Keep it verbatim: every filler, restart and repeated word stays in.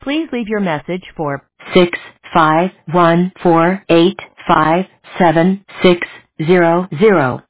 Please leave your message for six five one four eight five seven six zero zero.